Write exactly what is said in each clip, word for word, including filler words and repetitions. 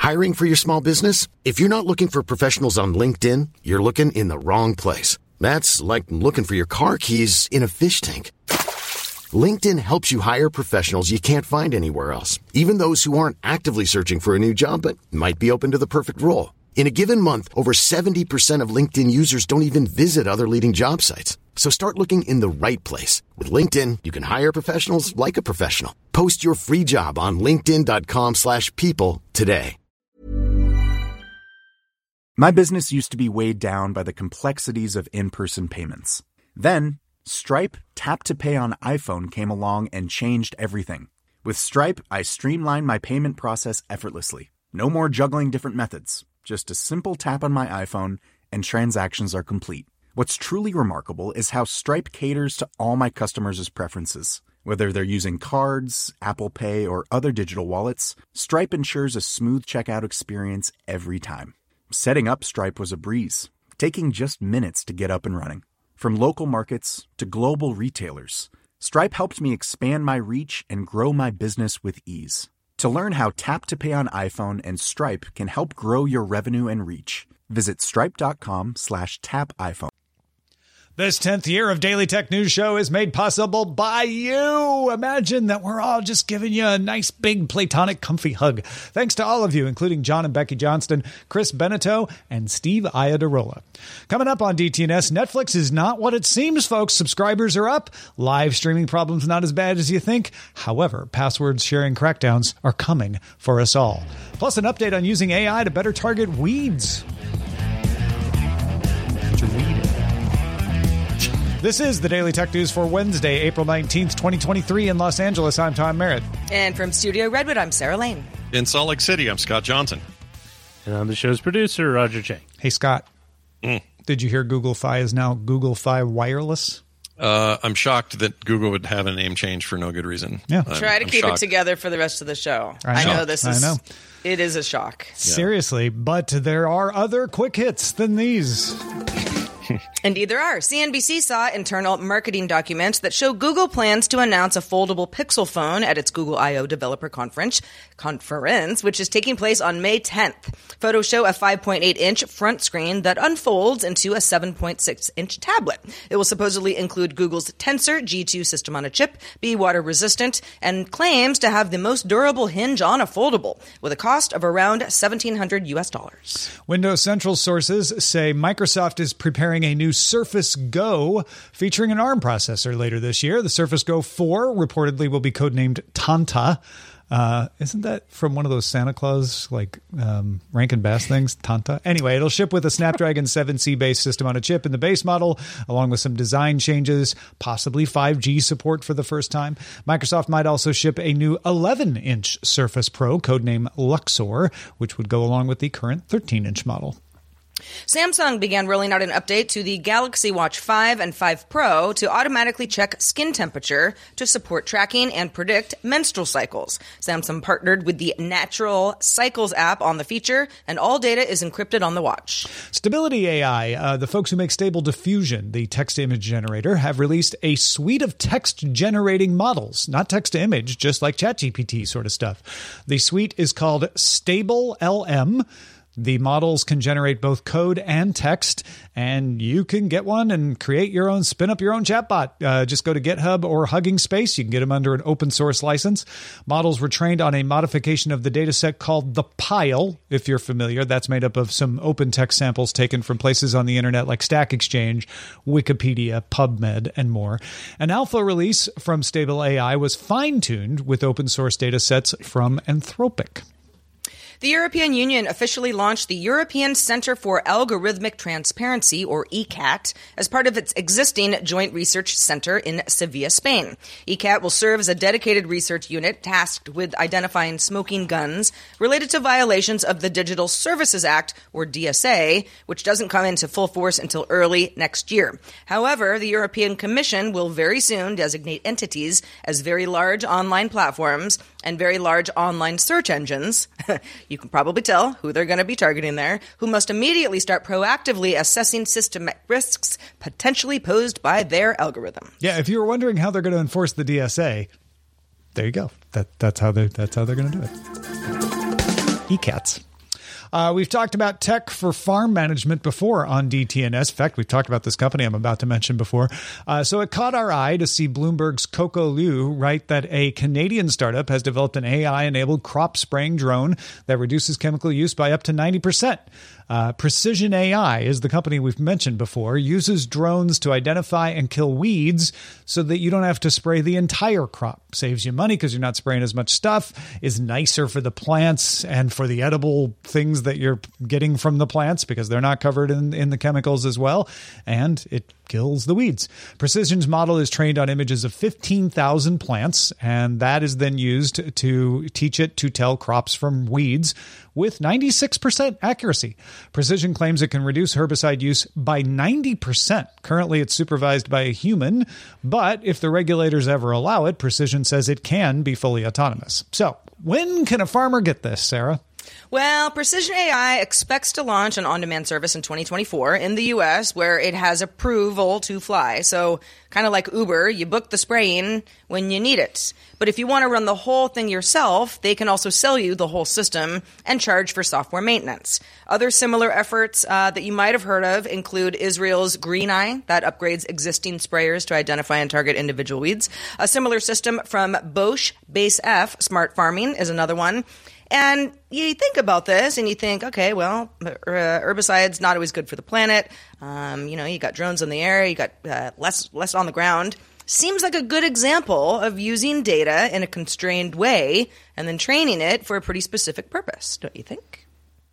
Hiring for your small business? If you're not looking for professionals on LinkedIn, you're looking in the wrong place. That's like looking for your car keys in a fish tank. LinkedIn helps you hire professionals you can't find anywhere else, even those who aren't actively searching for a new job but might be open to the perfect role. In a given month, over seventy percent of LinkedIn users don't even visit other leading job sites. So start looking in the right place. With LinkedIn, you can hire professionals like a professional. Post your free job on linkedin.com slash people today. My business used to be weighed down by the complexities of in-person payments. Then, Stripe Tap to Pay on iPhone came along and changed everything. With Stripe, I streamlined my payment process effortlessly. No more juggling different methods. Just a simple tap on my iPhone, and transactions are complete. What's truly remarkable is how Stripe caters to all my customers' preferences. Whether they're using cards, Apple Pay, or other digital wallets, Stripe ensures a smooth checkout experience every time. Setting up Stripe was a breeze, taking just minutes to get up and running. From local markets to global retailers, Stripe helped me expand my reach and grow my business with ease. To learn how Tap to Pay on iPhone and Stripe can help grow your revenue and reach, visit stripe.com slash tap iPhone. This tenth year of Daily Tech News Show is made possible by you. Imagine that we're all just giving you a nice, big, platonic, comfy hug. Thanks to all of you, including John and Becky Johnston, Chris Beneteau, and Steve Iadarola. Coming up on D T N S, Netflix is not what it seems, folks. Subscribers are up. Live streaming problems not as bad as you think. However, password sharing crackdowns are coming for us all. Plus, an update on using A I to better target weeds. To weed it. This is the Daily Tech News for Wednesday, April nineteenth, twenty twenty-three in Los Angeles. I'm Tom Merritt. And from Studio Redwood, I'm Sarah Lane. In Salt Lake City, I'm Scott Johnson. And I'm the show's producer, Roger Chang. Hey, Scott. Mm. Did you hear Google Fi is now Google Fi Wireless? Uh, I'm shocked that Google would have a name change for no good reason. Yeah. I'm, Try to I'm keep shocked. it together for the rest of the show. I I know, know this is. I know. It is a shock. Seriously, but there are other quick hits than these. Indeed there are. C N B C saw internal marketing documents that show Google plans to announce a foldable Pixel phone at its Google I O Developer Conference, conference, which is taking place on May tenth. Photos show a five point eight inch front screen that unfolds into a seven point six inch tablet. It will supposedly include Google's Tensor G two system on a chip, be water resistant, and claims to have the most durable hinge on a foldable, with a cost of around seventeen hundred U S dollars. Windows Central sources say Microsoft is preparing a new Surface Go featuring an ARM processor later this year. The Surface Go four reportedly will be codenamed Tanta. Uh, isn't that from one of those Santa Claus, like um, Rankin Bass things? Tanta? Anyway, it'll ship with a Snapdragon seven C based system on a chip in the base model, along with some design changes, possibly five G support for the first time. Microsoft might also ship a new eleven inch Surface Pro, codename Luxor, which would go along with the current thirteen inch model. Samsung began rolling out an update to the Galaxy Watch five and five Pro to automatically check skin temperature to support tracking and predict menstrual cycles. Samsung partnered with the Natural Cycles app on the feature, and all data is encrypted on the watch. Stability A I, uh, the folks who make Stable Diffusion, the text-to-image generator, have released a suite of text-generating models. Not text-to-image, just like ChatGPT sort of stuff. The suite is called Stable L M. The models can generate both code and text, and you can get one and create your own, spin up your own chatbot. Uh, just go to GitHub or Hugging Space. You can get them under an open source license. Models were trained on a modification of the dataset called the Pile, if you're familiar. That's made up of some open text samples taken from places on the internet like Stack Exchange, Wikipedia, PubMed, and more. An alpha release from Stable A I was fine-tuned with open source datasets from Anthropic. The European Union officially launched the European Centre for Algorithmic Transparency, or E C A T, as part of its existing Joint Research Centre in Sevilla, Spain. E C A T will serve as a dedicated research unit tasked with identifying smoking guns related to violations of the Digital Services Act, or D S A, which doesn't come into full force until early next year. However, the European Commission will very soon designate entities as very large online platforms and very large online search engines. You can probably tell who they're going to be targeting there, who must immediately start proactively assessing systemic risks potentially posed by their algorithm. Yeah, if you were wondering how they're going to enforce the D S A, there you go. That that's how they that's how they're going to do it. E C A Ts. Uh, we've talked about tech for farm management before on D T N S. In fact, we've talked about this company I'm about to mention before. Uh, so it caught our eye to see Bloomberg's Coco Liu write that a Canadian startup has developed an A I-enabled crop spraying drone that reduces chemical use by up to ninety percent. Uh, Precision A I is the company we've mentioned before, uses drones to identify and kill weeds so that you don't have to spray the entire crop. Saves you money because you're not spraying as much stuff, is nicer for the plants and for the edible things that you're getting from the plants because they're not covered in, in the chemicals as well, and it kills the weeds. Precision's model is trained on images of fifteen thousand plants, and that is then used to teach it to tell crops from weeds with ninety-six percent accuracy. Precision claims it can reduce herbicide use by ninety percent. Currently, it's supervised by a human, but if the regulators ever allow it, Precision says it can be fully autonomous. So, when can a farmer get this, Sarah? Well, Precision A I expects to launch an on-demand service in twenty twenty-four in the U S where it has approval to fly. So kind of like Uber, you book the spraying when you need it. But if you want to run the whole thing yourself, they can also sell you the whole system and charge for software maintenance. Other similar efforts uh, that you might have heard of include Israel's Green Eye that upgrades existing sprayers to identify and target individual weeds. A similar system from Bosch, Base F, Smart Farming is another one. And you think about this and you think, okay, well, uh, herbicide's not always good for the planet. Um, you know, you got drones in the air, you got uh, less less on the ground. Seems like a good example of using data in a constrained way and then training it for a pretty specific purpose, don't you think?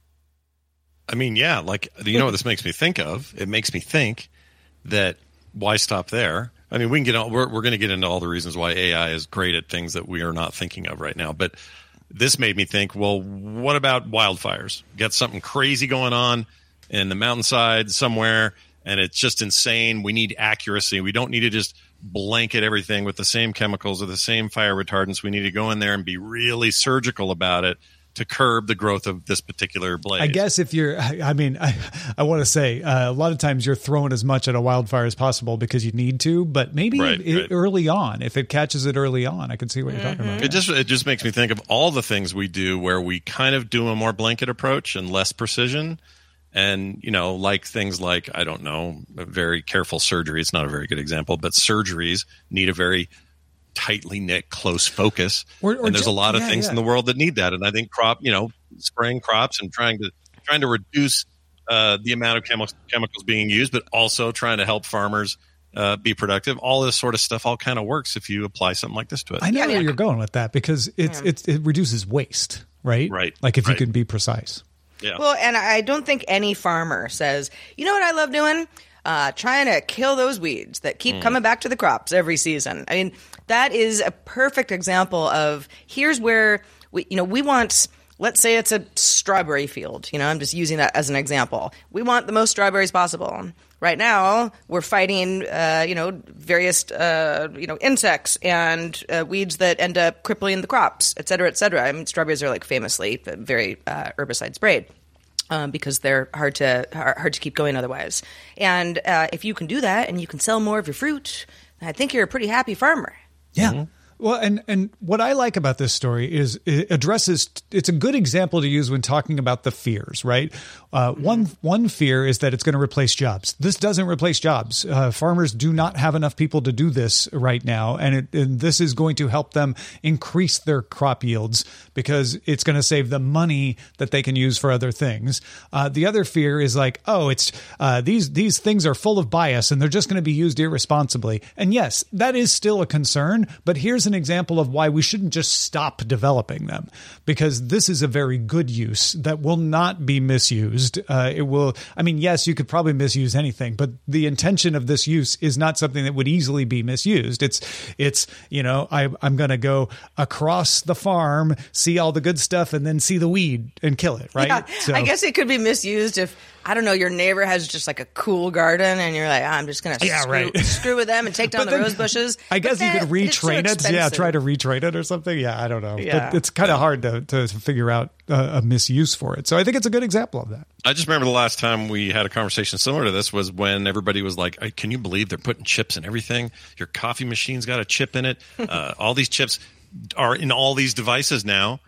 I mean, yeah, like, you know what this makes me think of? It makes me think that why stop there? I mean, we can get on, we're, we're going to get into all the reasons why A I is great at things that we are not thinking of right now. But this made me think, well, what about wildfires? Got something crazy going on in the mountainside somewhere, and it's just insane. We need accuracy. We don't need to just blanket everything with the same chemicals or the same fire retardants. We need to go in there and be really surgical about it to curb the growth of this particular blaze. I guess if you're, I mean, I, I want to say uh, a lot of times you're throwing as much at a wildfire as possible because you need to, but maybe right, it, right. early on, if it catches it early on, I can see what you're talking about. It just it just makes me think of all the things we do where we kind of do a more blanket approach and less precision. And, you know, like things like, I don't know, a very careful surgery. It's not a very good example, but surgeries need a very tightly knit, close focus. Or, or and there's just, a lot of yeah, things yeah. in the world that need that. And I think crop, you know, spraying crops and trying to trying to reduce uh, the amount of chemi- chemicals being used, but also trying to help farmers uh, be productive. All this sort of stuff all kind of works if you apply something like this to it. I know yeah, where yeah. you're going with that because it's, yeah. it's it reduces waste, right? Right. Like if right. you can be precise. Yeah. Well, and I don't think any farmer says, you know what I love doing? Uh, trying to kill those weeds that keep mm. coming back to the crops every season. I mean, that is a perfect example of here's where we, you know, we want, let's say it's a strawberry field. You know, I'm just using that as an example. We want the most strawberries possible. Right now, we're fighting, uh, you know, various, uh, you know, insects and uh, weeds that end up crippling the crops, et cetera, et cetera. I mean, strawberries are like famously very uh, herbicide sprayed. Um, because they're hard to hard to keep going otherwise. And uh, if you can do that and you can sell more of your fruit, I think you're a pretty happy farmer. Yeah. Mm-hmm. Well, and, and what I like about this story is it addresses, it's a good example to use when talking about the fears, right? Uh, mm-hmm. One one fear is that it's going to replace jobs. This doesn't replace jobs. Uh, farmers do not have enough people to do this right now, and, it, and this is going to help them increase their crop yields because it's going to save them money that they can use for other things. Uh, the other fear is like, oh, it's uh, these these things are full of bias and they're just going to be used irresponsibly. And yes, that is still a concern, but here's an example of why we shouldn't just stop developing them, because this is a very good use that will not be misused. Uh, it will, I mean, yes, you could probably misuse anything, but the intention of this use is not something that would easily be misused. It's, it's, you know, I, I'm going to go across the farm, see all the good stuff, and then see the weed and kill it, right? Yeah, so, I guess it could be misused if, I don't know, your neighbor has just like a cool garden and you're like, I'm just going to yeah, screw, right. screw with them and take down the rose bushes. I guess but you that, could retrain so it. Yeah, try to retrain it or something. Yeah, I don't know. Yeah. But it's kind of hard to, to figure out a, a misuse for it. So I think it's a good example of that. I just remember the last time we had a conversation similar to this was when everybody was like, can you believe they're putting chips in everything? Your coffee machine's got a chip in it. Uh, all these chips are in all these devices now.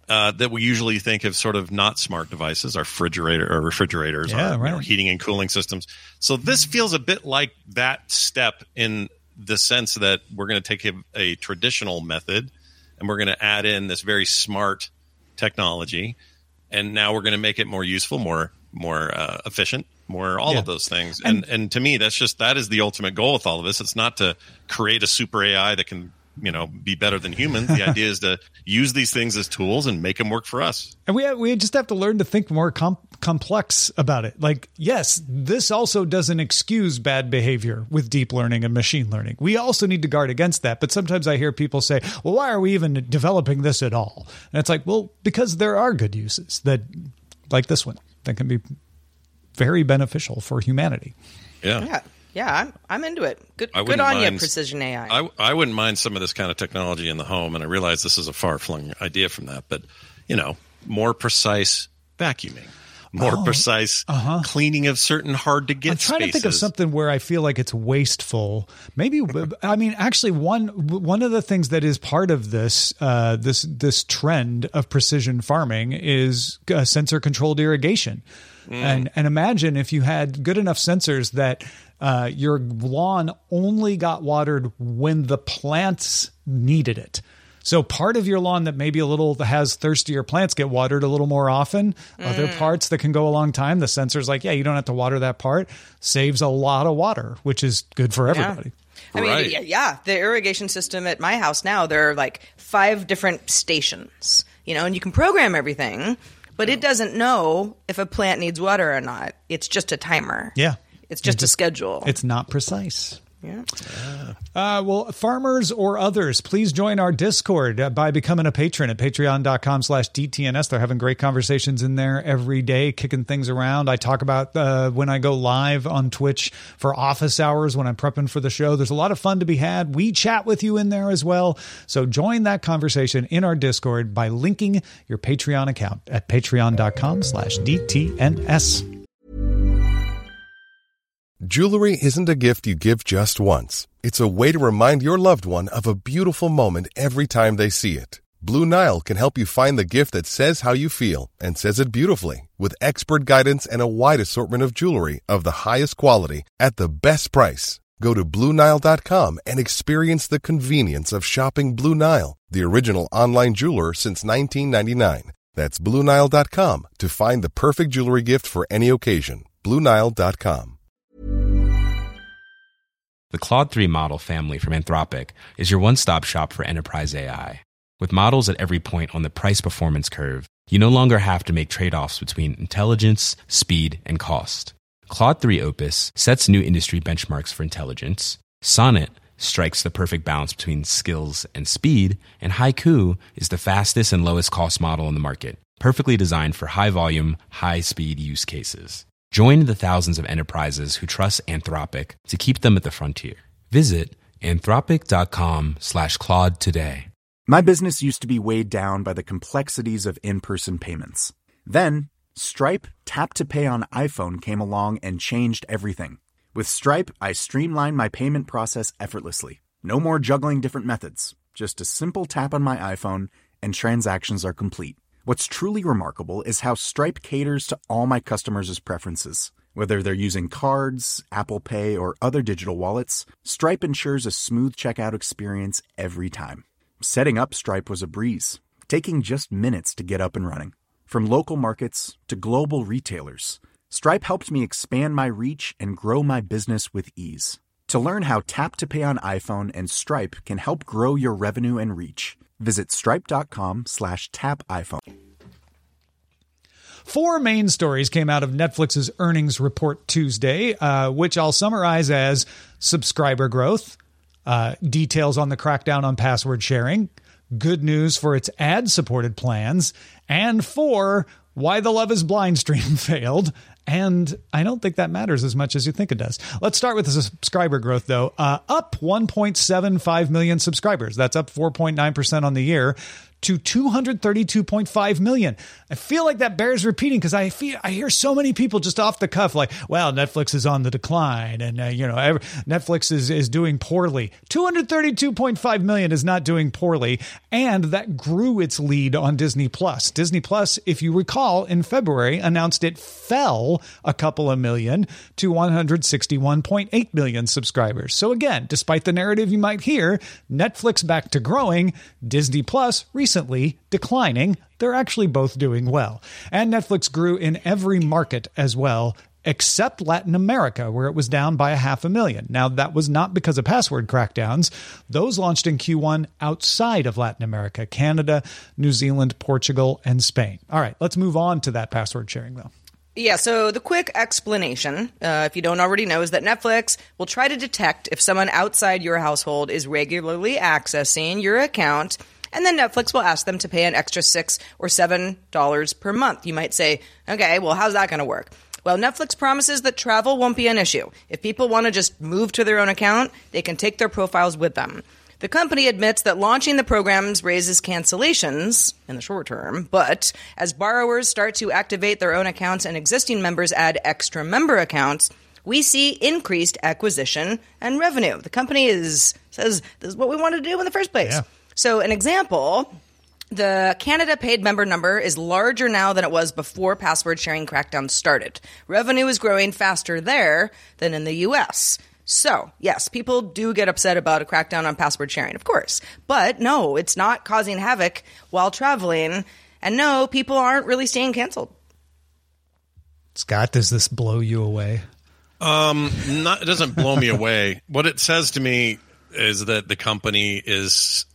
uh, that we usually think of sort of not smart devices, our refrigerator or refrigerators, Yeah, our right. you know, heating and cooling systems. So this feels a bit like that step in the sense that we're going to take a, a traditional method and we're going to add in this very smart technology, and now we're going to make it more useful, more more uh, efficient, more all Yeah. of those things. And, and and to me, that's just that is the ultimate goal with all of this. It's not to create a super A I that can, you know, be better than humans. The idea is to use these things as tools and make them work for us. And we have, we just have to learn to think more com- complex about it. Like, yes, this also doesn't excuse bad behavior with deep learning and machine learning. We also need to guard against that. But sometimes I hear people say, well, why are we even developing this at all? And it's like, well, because there are good uses that, like this one, that can be very beneficial for humanity. Yeah. Yeah. Yeah, I'm I'm into it. Good I good wouldn't on you, mind- precision A I. I, I wouldn't mind some of this kind of technology in the home, and I realize this is a far-flung idea from that, but, you know, more precise vacuuming, more Oh, precise uh-huh. cleaning of certain hard-to-get I'm trying spaces. to think of something where I feel like it's wasteful. Maybe I mean, actually, one one of the things that is part of this uh, this this trend of precision farming is uh, sensor-controlled irrigation. Mm. And and imagine if you had good enough sensors that uh, your lawn only got watered when the plants needed it. So part of your lawn that maybe a little has thirstier plants get watered a little more often. Mm. Other parts that can go a long time, the sensor's like, yeah, you don't have to water that part. Saves a lot of water, which is good for everybody. Yeah. I mean, Right. yeah, yeah, the irrigation system at my house now, there are like five different stations, you know, and you can program everything, but it doesn't know if a plant needs water or not. It's just a timer. Yeah. It's just a schedule. It's not precise. Yeah. Uh, well, farmers or others, please join our Discord uh, by becoming a patron at patreon.com slash DTNS. They're having great conversations in there every day, kicking things around. I talk about uh, when I go live on Twitch for office hours when I'm prepping for the show. There's a lot of fun to be had. We chat with you in there as well. So join that conversation in our Discord by linking your Patreon account at patreon.com slash DTNS. Jewelry isn't a gift you give just once. It's a way to remind your loved one of a beautiful moment every time they see it. Blue Nile can help you find the gift that says how you feel and says it beautifully, with expert guidance and a wide assortment of jewelry of the highest quality at the best price. Go to Blue Nile dot com and experience the convenience of shopping Blue Nile, the original online jeweler since nineteen ninety-nine. That's Blue Nile dot com to find the perfect jewelry gift for any occasion. Blue Nile dot com. The Claude three model family from Anthropic is your one-stop shop for enterprise A I. With models at every point on the price-performance curve, you no longer have to make trade-offs between intelligence, speed, and cost. Claude three Opus sets new industry benchmarks for intelligence, Sonnet strikes the perfect balance between skills and speed, and Haiku is the fastest and lowest cost model in the market, perfectly designed for high-volume, high-speed use cases. Join the thousands of enterprises who trust Anthropic to keep them at the frontier. Visit anthropic.com slash Claude today. My business used to be weighed down by the complexities of in-person payments. Then, Stripe Tap to Pay on iPhone came along and changed everything. With Stripe, I streamlined my payment process effortlessly. No more juggling different methods. Just a simple tap on my iPhone and transactions are complete. What's truly remarkable is how Stripe caters to all my customers' preferences. Whether they're using cards, Apple Pay, or other digital wallets, Stripe ensures a smooth checkout experience every time. Setting up Stripe was a breeze, taking just minutes to get up and running. From local markets to global retailers, Stripe helped me expand my reach and grow my business with ease. To learn how Tap to Pay on iPhone and Stripe can help grow your revenue and reach, visit stripe.com slash tap iPhone. Four main stories came out of Netflix's earnings report Tuesday, uh, which I'll summarize as subscriber growth, uh, details on the crackdown on password sharing, good news for its ad-supported plans, and four, why the Love is Blind stream failed, And I don't think that matters as much as you think it does. Let's start with the subscriber growth, though. Uh, up one point seven five million subscribers. That's up four point nine percent on the year to two hundred thirty-two point five million. I feel like that bears repeating because I feel I hear so many people just off the cuff like, well, Netflix is on the decline and, uh, you know, every, Netflix is, is doing poorly. two hundred thirty-two point five million is not doing poorly. And that grew its lead on Disney Plus. Disney Plus, if you recall, in February announced it fell a couple of million to one hundred sixty-one point eight million subscribers. So again, despite the narrative you might hear, Netflix back to growing, Disney Plus recently Recently declining. They're actually both doing well. And Netflix grew in every market as well, except Latin America, where it was down by a half a million. Now, that was not because of password crackdowns. Those launched in Q one outside of Latin America, Canada, New Zealand, Portugal, and Spain. All right, let's move on to that password sharing, though. Yeah, so the quick explanation, uh, if you don't already know, is that Netflix will try to detect if someone outside your household is regularly accessing your account, and then Netflix will ask them to pay an extra six or seven dollars per month. You might say, okay, well, how's that going to work? Well, Netflix promises that travel won't be an issue. If people want to just move to their own account, they can take their profiles with them. The company admits that launching the programs raises cancellations in the short term, but as borrowers start to activate their own accounts and existing members add extra member accounts, we see increased acquisition and revenue. The company is says this is what we wanted to do in the first place. Yeah. So an example, the Canada paid member number is larger now than it was before password sharing crackdown started. Revenue is growing faster there than in the U S. So, yes, people do get upset about a crackdown on password sharing, of course. But no, it's not causing havoc while traveling. And no, people aren't really staying canceled. Scott, does this blow you away? Um, not, it doesn't blow me away. What it says to me is that the company is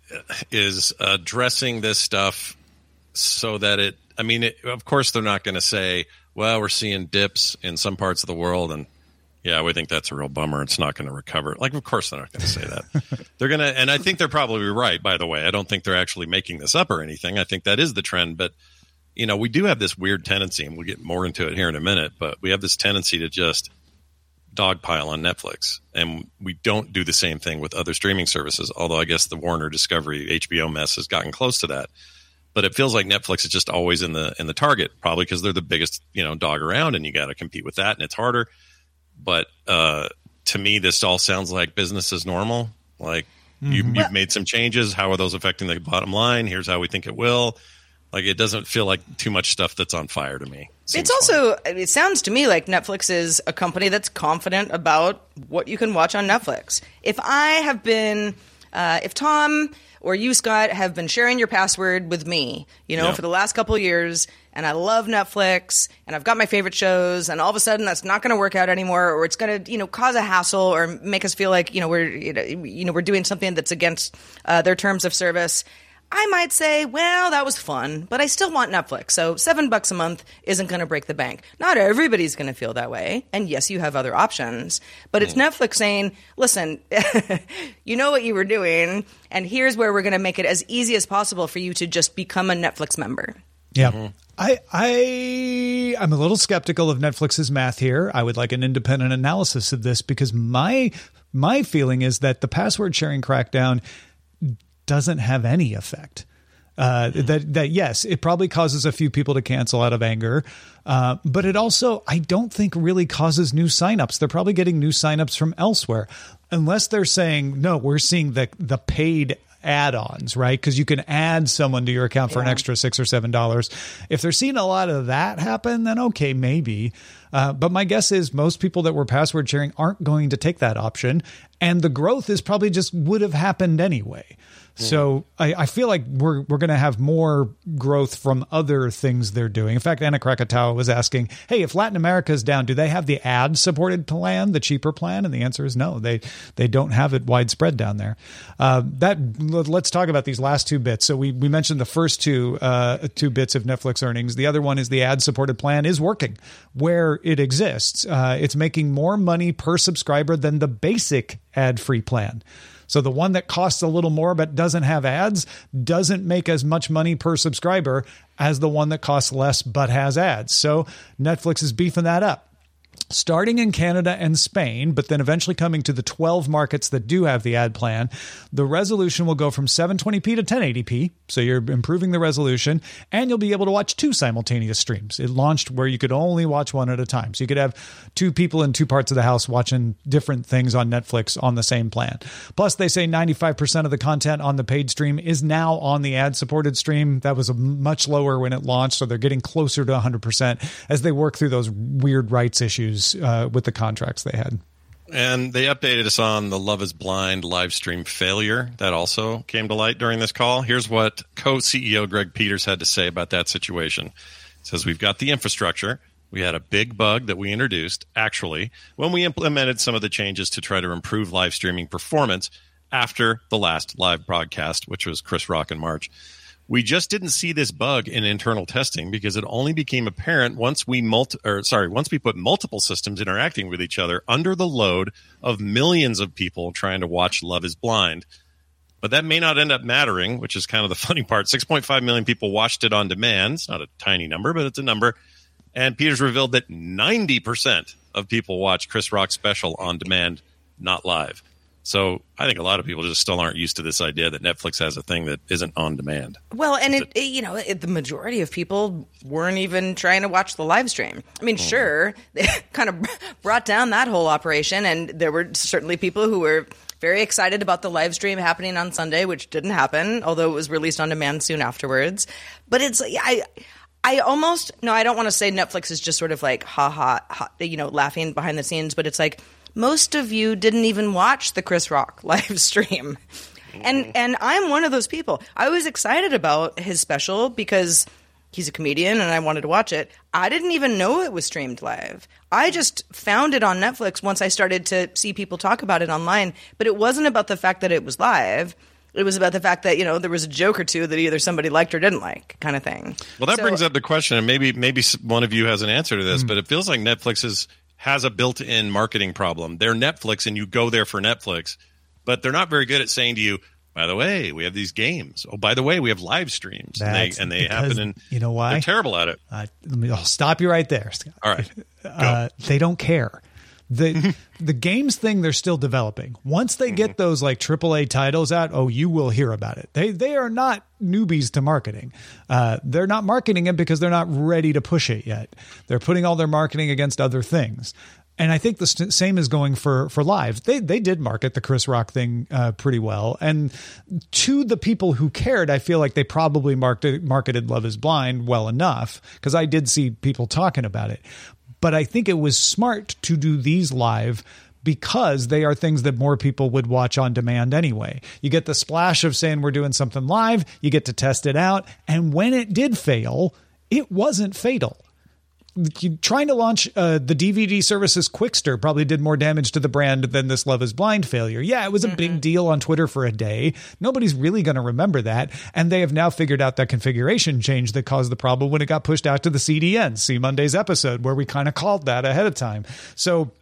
is addressing this stuff so that it, I mean, it, of course they're not going to say, well, we're seeing dips in some parts of the world and yeah, we think that's a real bummer. It's not going to recover. Like, of course they're not going to say that. They're going to, and I think they're probably right, by the way. I don't think they're actually making this up or anything. I think that is the trend. But, you know, we do have this weird tendency, and we'll get more into it here in a minute, but we have this tendency to just dogpile on Netflix. And we don't do the same thing with other streaming services, although I guess the Warner Discovery H B O mess has gotten close to that. But it feels like Netflix is just always in the in the target, probably because they're the biggest, you know, dog around, and you got to compete with that, and it's harder. But uh, to me, this all sounds like business as normal. Like mm-hmm. you, you've made some changes. How are those affecting the bottom line? Here's how we think it will. Like, it doesn't feel like too much stuff that's on fire to me. Seems it's also, fun. It sounds to me like Netflix is a company that's confident about what you can watch on Netflix. If I have been, uh, if Tom or you, Scott, have been sharing your password with me, you know, yeah. for the last couple of years, and I love Netflix, and I've got my favorite shows, and all of a sudden that's not going to work out anymore, or it's going to, you know, cause a hassle or make us feel like, you know, we're, you know, you know we're doing something that's against uh, their terms of service, I might say, well, that was fun, but I still want Netflix. So seven bucks a month isn't going to break the bank. Not everybody's going to feel that way. And yes, you have other options, but it's Netflix saying, listen, you know what you were doing, and here's where we're going to make it as easy as possible for you to just become a Netflix member. Yeah. Mm-hmm. I, I, I'm a little skeptical of Netflix's math here. I would like an independent analysis of this, because my, my feeling is that the password sharing crackdown doesn't have any effect. Uh, that, that yes, it probably causes a few people to cancel out of anger. Uh, but it also, I don't think really causes new signups. They're probably getting new signups from elsewhere, unless they're saying, no, we're seeing the, the paid add-ons, right? Because you can add someone to your account for yeah. an extra six or seven dollars. If they're seeing a lot of that happen, then okay, maybe. Uh, but my guess is most people that were password sharing aren't going to take that option, and the growth is probably just would have happened anyway. So I, I feel like we're we're going to have more growth from other things they're doing. In fact, Anna Krakatoa was asking, hey, if Latin America is down, do they have the ad-supported plan, the cheaper plan? And the answer is no. They they don't have it widespread down there. Uh, that let's talk about these last two bits. So we, we mentioned the first two uh, two bits of Netflix earnings. The other one is the ad-supported plan is working where it exists. Uh, it's making more money per subscriber than the basic ad-free plan. So the one that costs a little more but doesn't have ads doesn't make as much money per subscriber as the one that costs less but has ads. So Netflix is beefing that up. Starting in Canada and Spain, but then eventually coming to the twelve markets that do have the ad plan, the resolution will go from seven twenty p to ten eighty p. So you're improving the resolution, and you'll be able to watch two simultaneous streams. It launched where you could only watch one at a time. So you could have two people in two parts of the house watching different things on Netflix on the same plan. Plus, they say ninety-five percent of the content on the paid stream is now on the ad-supported stream. That was much lower when it launched, so they're getting closer to one hundred percent as they work through those weird rights issues Uh, with the contracts they had. And they updated us on the Love is Blind live stream failure. That also came to light during this call. Here's what co-C E O Greg Peters had to say about that situation. He says, we've got the infrastructure. We had a big bug that we introduced, actually, when we implemented some of the changes to try to improve live streaming performance after the last live broadcast, which was Chris Rock in March. We just didn't see this bug in internal testing because it only became apparent once we multi- or sorry, once we put multiple systems interacting with each other under the load of millions of people trying to watch Love is Blind. But that may not end up mattering, which is kind of the funny part. six point five million people watched it on demand. It's not a tiny number, but it's a number. And Peters revealed that ninety percent of people watch Chris Rock's special on demand, not live. So I think a lot of people just still aren't used to this idea that Netflix has a thing that isn't on demand. Well, and it, it you know, it, the majority of people weren't even trying to watch the live stream. I mean, mm. sure, they kind of brought down that whole operation, and there were certainly people who were very excited about the live stream happening on Sunday, which didn't happen, although it was released on demand soon afterwards. But it's I. I almost no, I don't want to say Netflix is just sort of like ha ha, ha you know, laughing behind the scenes, but it's like, most of you didn't even watch the Chris Rock live stream. And and I'm one of those people. I was excited about his special because he's a comedian and I wanted to watch it. I didn't even know it was streamed live. I just found it on Netflix once I started to see people talk about it online. But it wasn't about the fact that it was live. It was about the fact that, you know, there was a joke or two that either somebody liked or didn't like, kind of thing. Well, that so, brings up the question, and maybe maybe one of you has an answer to this, mm-hmm. but it feels like Netflix is has a built-in marketing problem. They're Netflix, and you go there for Netflix, but they're not very good at saying to you, by the way, we have these games. Oh, by the way, we have live streams. That's and they, and they because, happen in – you know why? They're terrible at it. Uh, let me, I'll stop you right there, Scott. All right. Uh, they don't care. The the games thing they're still developing. Once they get those like triple A titles out, oh, you will hear about it. They they are not newbies to marketing. Uh, they're not marketing it because they're not ready to push it yet. They're putting all their marketing against other things. And I think the st- same is going for for live. They they did market the Chris Rock thing uh, pretty well. And to the people who cared, I feel like they probably marketed, marketed Love is Blind well enough because I did see people talking about it. But I think it was smart to do these live because they are things that more people would watch on demand anyway. You get the splash of saying we're doing something live, you get to test it out, and when it did fail, it wasn't fatal. You, trying to launch uh, the D V D services Quickster probably did more damage to the brand than this Love is Blind failure. Yeah, it was a mm-hmm. big deal on Twitter for a day. Nobody's really going to remember that. And they have now figured out that configuration change that caused the problem when it got pushed out to the C D N. See Monday's episode where we kind of called that ahead of time. So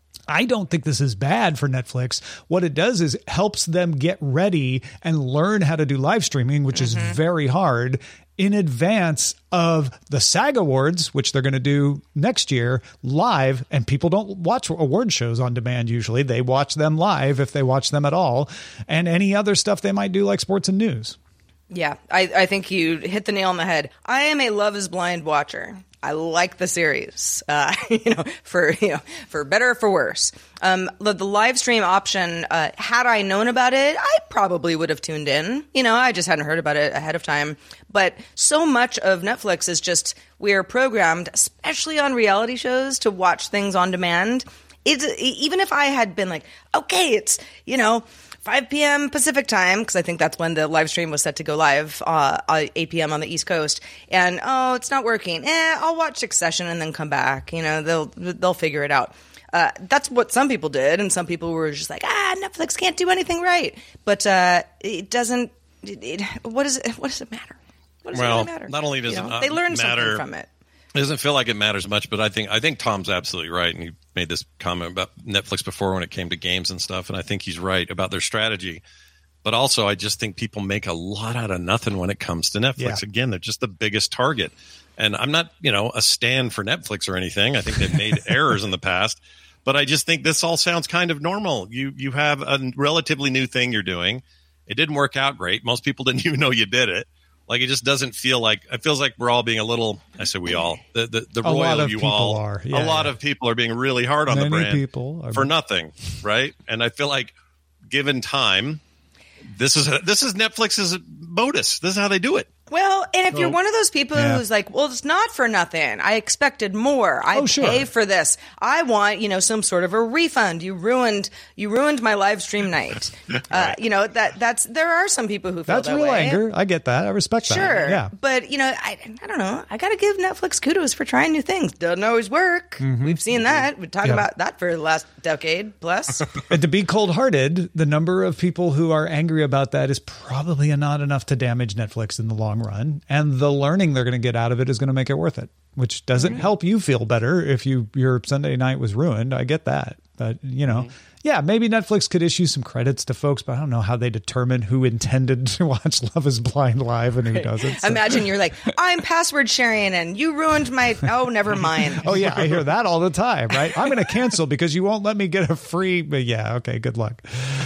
I don't think this is bad for Netflix. What it does is it helps them get ready and learn how to do live streaming, which mm-hmm. is very hard, in advance of the SAG Awards, which they're going to do next year live. And people don't watch award shows on demand usually. They watch them live if they watch them at all. And any other stuff they might do like sports and news. Yeah, I, I think you hit the nail on the head. I am a Love is Blind watcher. I like the series, uh, you know, for you know, for better or for worse. Um, the, the live stream option, uh, had I known about it, I probably would have tuned in. You know, I just hadn't heard about it ahead of time. But so much of Netflix is just we're programmed, especially on reality shows, to watch things on demand. It's, even if I had been like, okay, it's, you know, five p.m. Pacific time, because I think that's when the live stream was set to go live, uh, eight p.m. on the East Coast. And, oh, it's not working. Eh, I'll watch Succession and then come back. You know, they'll they'll figure it out. Uh, that's what some people did, and some people were just like, ah, Netflix can't do anything right. But uh, it doesn't it, it, – what, is it, what does it matter? What does well, it really matter? Not only does you it know, not they learn matter, something from it. It doesn't feel like it matters much, but I think I think Tom's absolutely right, and he made this comment about Netflix before when it came to games and stuff, and I think he's right about their strategy. But also, I just think people make a lot out of nothing when it comes to Netflix. Yeah. Again, they're just the biggest target. And I'm not, you know, a stand for Netflix or anything. I think they've made errors in the past. But I just think this all sounds kind of normal. You you have a relatively new thing you're doing. It didn't work out great. Most people didn't even know you did it. Like, it just doesn't feel like – it feels like we're all being a little – I say we all. The the, the a royal lot of you people all. Are. Yeah, a lot yeah. of people are being really hard on Many the brand people are... for nothing, right? And I feel like given time, this is this is Netflix's modus. This is how they do it. Well, and if So, you're one of those people yeah. who's like, well, it's not for nothing. I expected more. I Oh, sure. pay for this. I want, you know, some sort of a refund. You ruined, you ruined my live stream night. uh, you know, that that's, there are some people who feel That's that real way. anger. I get that. I respect that. Sure. Yeah. But, you know, I, I don't know. I got to give Netflix kudos for trying new things. Doesn't always work. We've seen that. We talked Yeah. about that for the last decade plus. And to be cold-hearted, the number of people who are angry about that is probably not enough to damage Netflix in the long run. And the learning they're going to get out of it is going to make it worth it, which doesn't Mm-hmm. help you feel better if you your Sunday night was ruined. I get that. But, you know, Mm-hmm. yeah, maybe Netflix could issue some credits to folks, but I don't know how they determine who intended to watch Love is Blind live and who doesn't. So. Imagine you're like, I'm password sharing and you ruined my, oh, never mind. Oh, yeah, I hear that all the time, right? I'm going to cancel because you won't let me get a free, but yeah, okay, good luck.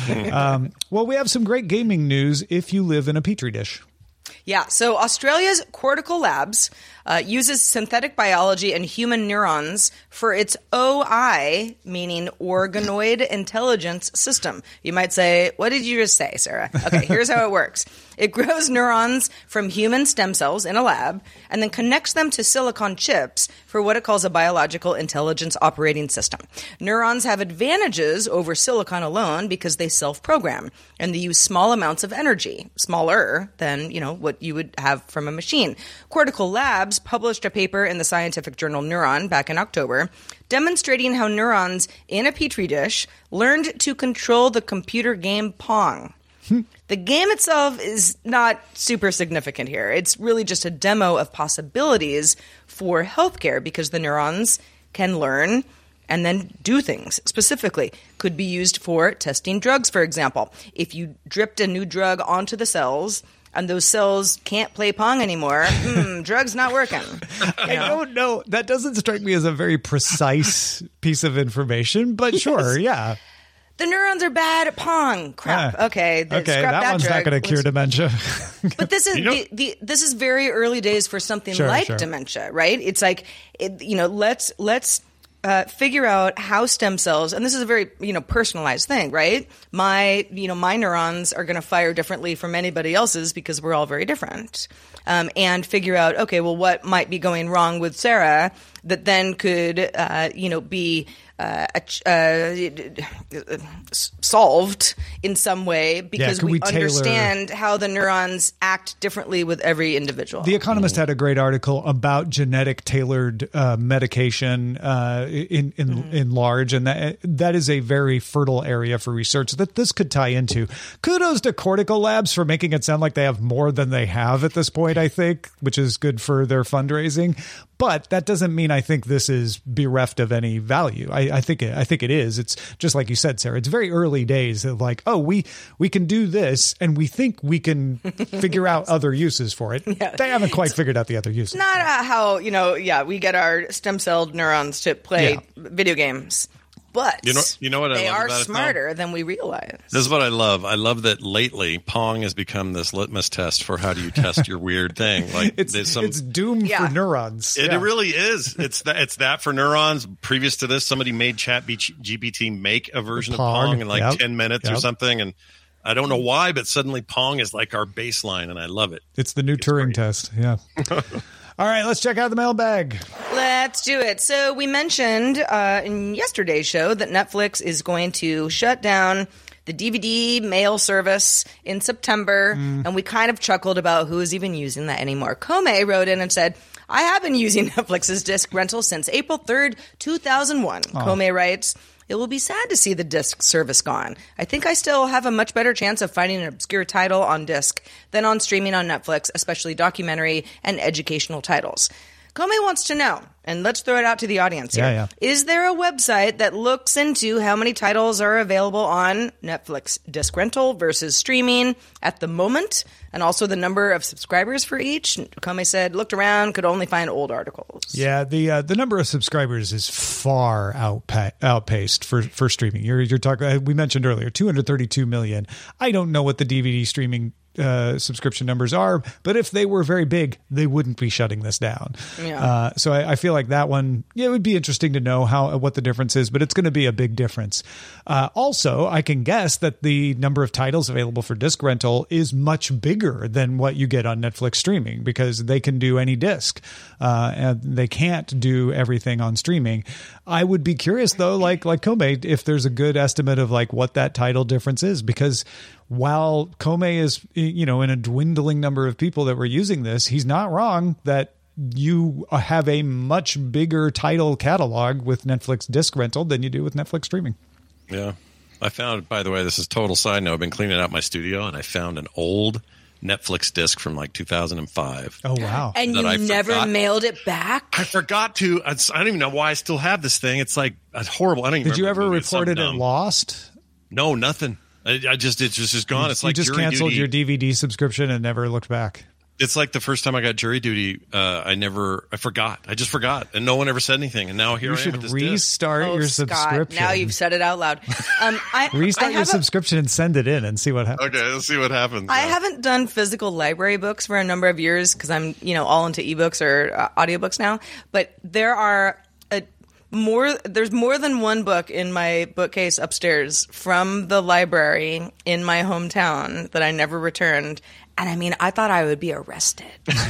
Um, well, we have some great gaming news if you live in a Petri dish. Yeah, so Australia's Cortical Labs uh, uses synthetic biology and human neurons for its O I, meaning organoid intelligence system. You might say, what did you just say, Sarah? Okay, here's how it works. It grows neurons from human stem cells in a lab and then connects them to silicon chips for what it calls a biological intelligence operating system. Neurons have advantages over silicon alone because they self-program and they use small amounts of energy, smaller than, you know, what you would have from a machine. Cortical Labs published a paper in the scientific journal Neuron back in October demonstrating how neurons in a petri dish learned to control the computer game Pong. The game itself is not super significant here. It's really just a demo of possibilities for healthcare because the neurons can learn and then do things. Specifically, could be used for testing drugs, for example. If you dripped a new drug onto the cells and those cells can't play Pong anymore, hmm, drug's not working. You I know? don't know. That doesn't strike me as a very precise piece of information, but sure, yeah. The neurons are bad at Pong. Crap. Yeah. Okay. the- Okay, scrap that, that one's drug. not going to cure Let's- dementia. But this is You know- the, the this is very early days for something Sure, like sure. dementia, right? It's like, it, you know, let's let's uh, figure out how stem cells, and this is a very you know personalized thing, right? My you know my neurons are going to fire differently from anybody else's because we're all very different, um, and figure out okay, well, what might be going wrong with Sarah that then could uh, you know be. Uh, uh, solved in some way because could we, we tailor- understand how the neurons act differently with every individual. The Economist had a great article about genetic tailored uh, medication uh, in in, Mm-hmm. in large, and that that is a very fertile area for research that this could tie into. Kudos to Cortical Labs for making it sound like they have more than they have at this point, I think, which is good for their fundraising. But that doesn't mean I think this is bereft of any value. I, I think it, I think it is. It's just like you said, Sarah. It's very early days of like, oh, we we can do this, and we think we can figure out other uses for it. Yeah. They haven't quite figured out the other uses. Not uh, how, you know, yeah, we get our stem cell neurons to play Yeah. video games. But You know- you know what I they love are about it, though? smarter than we realize. This is what I love. I love that lately Pong has become this litmus test for how do you test your weird thing. Like It's there's some it's doomed Yeah. for neurons. It, Yeah. it really is. It's that. It's that for neurons. Previous to this, somebody made ChatGPT make a version of Pong, Pong in like yep, ten minutes or yep. something, and I don't know why, but suddenly Pong is like our baseline, and I love it. It's the new Turing test. Yeah. All right, let's check out the mailbag. Let's do it. So we mentioned uh, in yesterday's show that Netflix is going to shut down the D V D mail service in September, Mm. and we kind of chuckled about who is even using that anymore. Kome wrote in and said, I have been using Netflix's disc rental since April third, two thousand one. Kome writes, it will be sad to see the disc service gone. I think I still have a much better chance of finding an obscure title on disc than on streaming on Netflix, especially documentary and educational titles. Comey wants to know, and let's throw it out to the audience here. Yeah, yeah. Is there a website that looks into how many titles are available on Netflix disc rental versus streaming at the moment, and also the number of subscribers for each? Comey said, looked around, could only find old articles. Yeah, the uh, the number of subscribers is far outpa- outpaced for, for streaming. You're you're talking. We mentioned earlier, two hundred thirty-two million. I don't know what the D V D streaming uh, subscription numbers are, but if they were very big, they wouldn't be shutting this down. Yeah. Uh, so I, I feel like that one, yeah, it would be interesting to know how what the difference is, but it's going to be a big difference. Uh, also, I can guess that the number of titles available for disc rental is much bigger than what you get on Netflix streaming because they can do any disc, uh, and they can't do everything on streaming. I would be curious though, like like Comey, if there's a good estimate of like what that title difference is, because while Comey is, you know, in a dwindling number of people that were using this, he's not wrong that you have a much bigger title catalog with Netflix disc rental than you do with Netflix streaming. Yeah. I found, by the way, this is total side note, I've been cleaning out my studio and I found an old Netflix disc from like two thousand five. Oh, wow. And you I never forgot. mailed it back? I forgot to. I don't even know why I still have this thing. It's like it's horrible. I don't even Did you ever remember the movie. report it It's at dumb. Lost? No, nothing. I, I just it's just, just gone. It's you like just jury canceled duty. your D V D subscription and never looked back. It's like the first time I got jury duty. Uh, I never. I forgot. I just forgot, and no one ever said anything. And now here You I am should with this disc. restart Oh, your Scott, subscription. now you've said it out loud. Um, I, Restart I your have a- subscription and send it in and see what happens. Okay, let's see what happens. I Yeah. haven't done physical library books for a number of years because I'm, you know, all into ebooks or uh, audiobooks now. But there are a, more. There's more than one book in my bookcase upstairs from the library in my hometown that I never returned. And I mean, I thought I would be arrested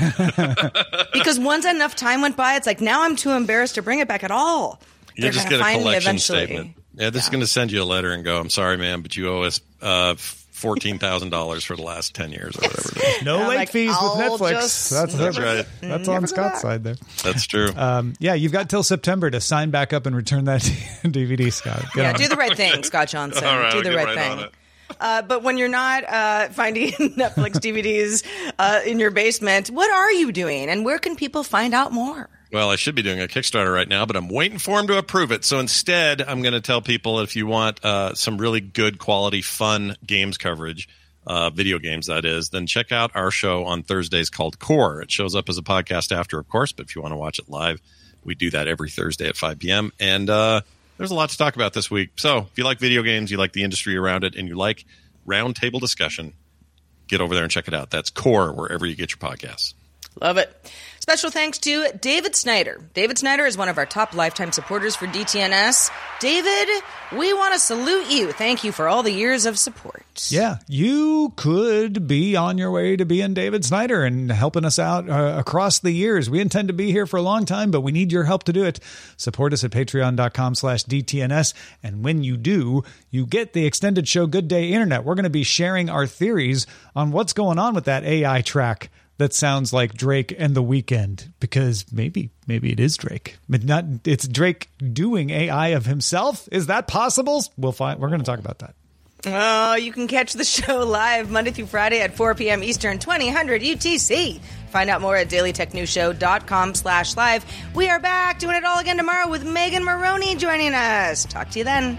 because once enough time went by, it's like now I'm too embarrassed to bring it back at all. You They're just gonna get a find me collection eventually. statement. Yeah, this is Yeah. going to send you a letter and go, "I'm sorry, ma'am, but you owe us uh, fourteen thousand dollars for the last ten years or whatever it is." No I'm late like, fees with I'll Netflix. just That's That's it. right. That's Never on go Scott's back. side there. That's true. Um, yeah, you've got till September to sign back up and return that D V D, Scott. Get Yeah, on do it. the right thing, Scott Johnson. All right, do I'll the get right, right on thing. it. Uh, but when you're not uh, finding Netflix D V Ds uh, in your basement, what are you doing, and where can people find out more? Well, I should be doing a Kickstarter right now, but I'm waiting for him to approve it. So instead, I'm going to tell people if you want uh, some really good quality, fun games coverage, uh, video games that is, then check out our show on Thursdays called Core. It shows up as a podcast after, of course, but if you want to watch it live, we do that every Thursday at five p.m. And uh, there's a lot to talk about this week. So if you like video games, you like the industry around it, and you like roundtable discussion, get over there and check it out. That's Core, wherever you get your podcasts. Love it. Special thanks to David Snyder. David Snyder is one of our top lifetime supporters for D T N S. David, we want to salute you. Thank you for all the years of support. Yeah, you could be on your way to being David Snyder and helping us out uh, across the years. We intend to be here for a long time, but we need your help to do it. Support us at patreon.com slash DTNS. And when you do, you get the extended show Good Day Internet. We're going to be sharing our theories on what's going on with that A I track that sounds like Drake and The Weeknd, because maybe maybe it is Drake. But not it's Drake doing A I of himself. Is that possible? We'll find. We're going to talk about that. Oh, you can catch the show live Monday through Friday at four p.m. Eastern, twenty hundred U T C. Find out more at dailytechnewsshow.com slash live. We are back doing it all again tomorrow with Megan Maroney joining us. Talk to you then.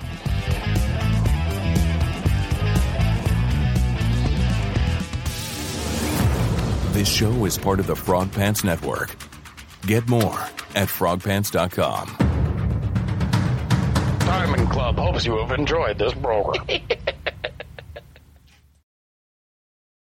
This show is part of the Frog Pants Network. Get more at frog pants dot com. Diamond Club hopes you have enjoyed this program.